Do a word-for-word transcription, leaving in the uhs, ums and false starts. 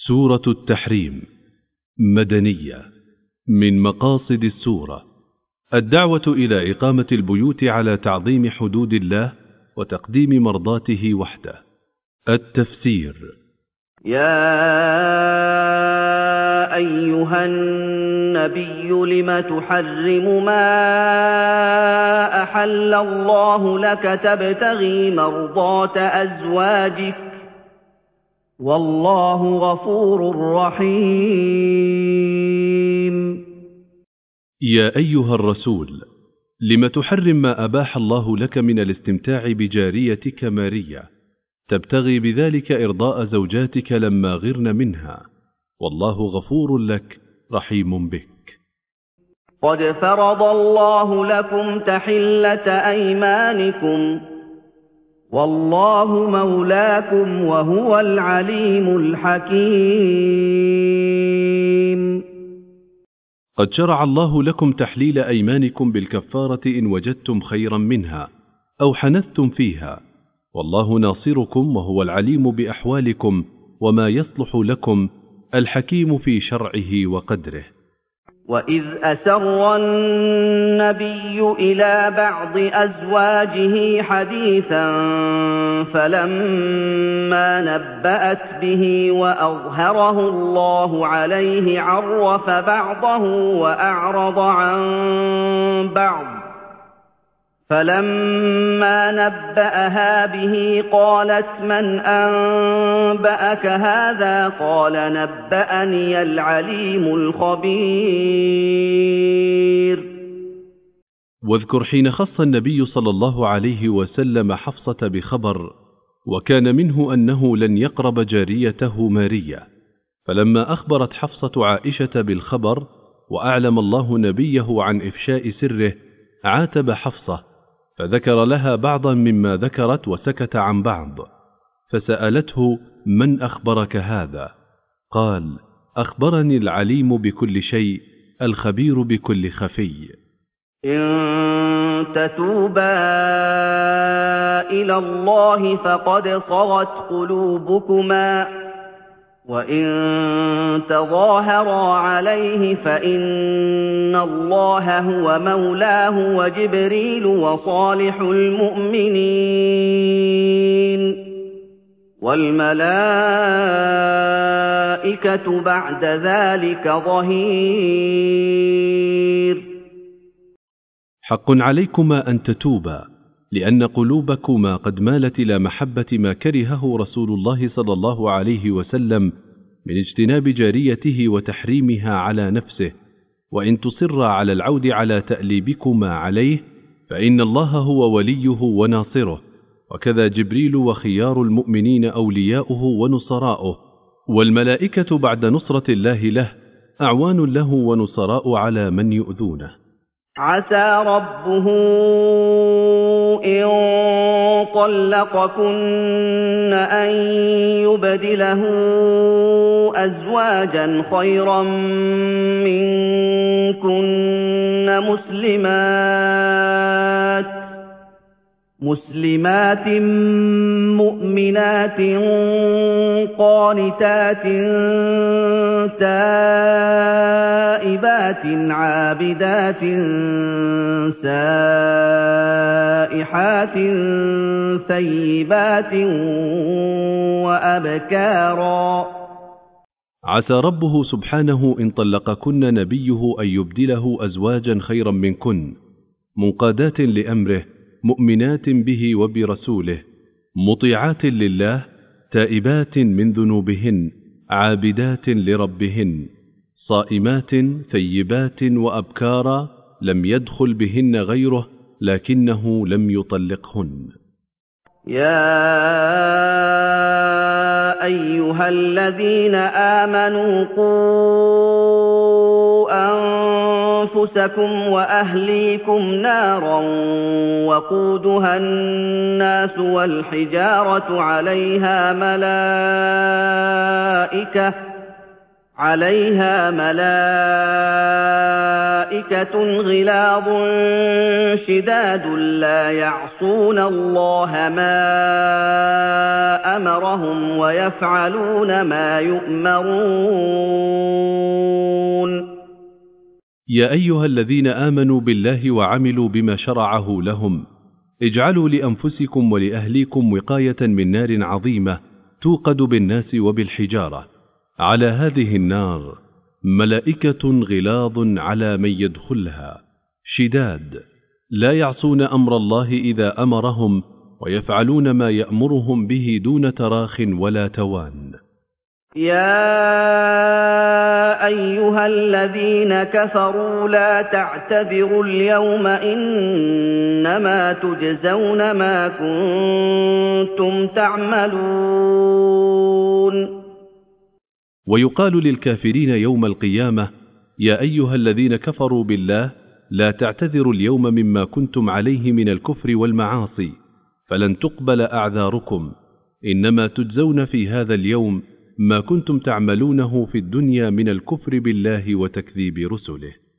سورة التحريم مدنية. من مقاصد السورة الدعوة إلى إقامة البيوت على تعظيم حدود الله وتقديم مرضاته وحده. التفسير: يا أيها النبي لم تحرم ما أحل الله لك تبتغي مرضات أزواجك والله غفور رحيم. يا أيها الرسول لم تحرم ما أباح الله لك من الاستمتاع بجاريتك مارية تبتغي بذلك إرضاء زوجاتك لما غرن منها، والله غفور لك رحيم بك. قد فرض الله لكم تحلة أيمانكم والله مولاكم وهو العليم الحكيم. قد شرع الله لكم تحليل أيمانكم بالكفارة إن وجدتم خيرا منها أو حنثتم فيها، والله ناصركم وهو العليم بأحوالكم وما يصلح لكم، الحكيم في شرعه وقدره. وإذ أسر النبي إلى بعض أزواجه حديثا فلما نبأت به وأظهره الله عليه عرف بعضه وأعرض عن بعض، فلما نبأها به قالت من أنبأك هذا؟ قال نبأني العليم الخبير. واذكر حين خص النبي صلى الله عليه وسلم حفصة بخبر، وكان منه أنه لن يقرب جاريته مارية، فلما أخبرت حفصة عائشة بالخبر وأعلم الله نبيه عن إفشاء سره عاتب حفصة، فذكر لها بعضا مما ذكرت وسكت عن بعض، فسألته من أخبرك هذا؟ قال أخبرني العليم بكل شيء الخبير بكل خفي. إن تتوبا إلى الله فقد صغت قلوبكما وإن تظاهرا عليه فإن الله هو مولاه وجبريل وصالح المؤمنين والملائكة بعد ذلك ظهير. حق عليكما أن تتوبا، لأن قلوبكما قد مالت إلى محبة ما كرهه رسول الله صلى الله عليه وسلم من اجتناب جاريته وتحريمها على نفسه، وإن تصر على العود على تأليبكما عليه فإن الله هو وليه وناصره، وكذا جبريل وخيار المؤمنين أولياؤه ونصراؤه، والملائكة بعد نصرة الله له أعوان له ونصراء على من يؤذونه. عسى ربه إن طلقكن أن يبدله أزواجا خيرا منكن مسلمات مسلمات مؤمنات قانتات تائبات عابدات سائحات ثيبات وأبكارا. عسى ربه سبحانه إن طلقكن نبيه أن يبدله أزواجا خيرا منكن منقادات لأمره مؤمنات به وبرسوله مطيعات لله تائبات من ذنوبهن عابدات لربهن صائمات ثيبات وأبكارا لم يدخل بهن غيره لكنه لم يطلقهن. يا أيها الذين آمنوا قوا أنفسكم وأهليكم نارا وقودها الناس والحجارة عليها ملائكة عَلَيْهَا مَلَائِكَةٌ غِلَاظٌ شِدَادٌ لَّا يَعْصُونَ اللَّهَ مَا أَمَرَهُمْ وَيَفْعَلُونَ مَا يُؤْمَرُونَ يا أيها الذين آمنوا بالله وعملوا بما شرعه لهم اجعلوا لأنفسكم ولأهليكم وقاية من نار عظيمة توقد بالناس وبالحجارة. على هذه النار ملائكة غلاظ على من يدخلها شداد لا يعصون أمر الله إذا أمرهم ويفعلون ما يأمرهم به دون تراخ ولا توان. يا أيها الذين كفروا لا تعتذروا اليوم إنما تجزون ما كنتم تعملون. ويقال للكافرين يوم القيامة يا أيها الذين كفروا بالله لا تعتذروا اليوم مما كنتم عليه من الكفر والمعاصي فلن تقبل أعذاركم إنما تجزون في هذا اليوم ما كنتم تعملونه في الدنيا من الكفر بالله وتكذيب رسله.